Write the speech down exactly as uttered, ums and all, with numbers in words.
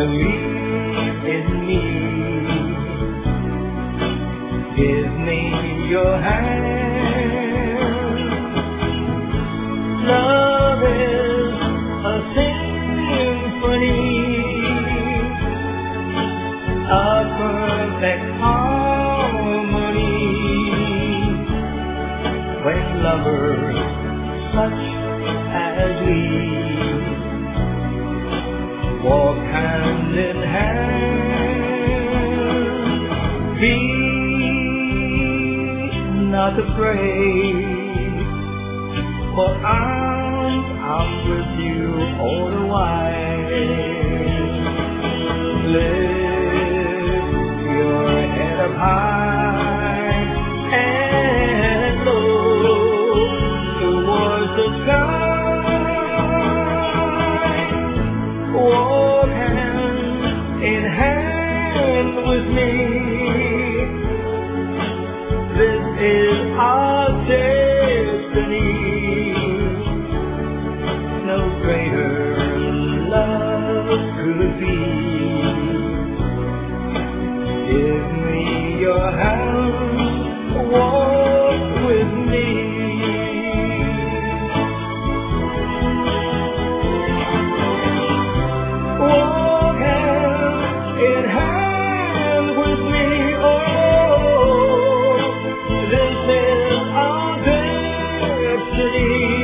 believe in me. Give me your hand. Love is a symphony, a perfect harmony. When lovers such as we walk hand in hand, be not afraid, for I'm, I'm with you all the while. Lift your head up high and look towards the sky. Walk hand in hand with me. This is our destiny. No greater love could be. Give me your hand, walk with me. Walk hand in hand with me. Oh, this is our destiny.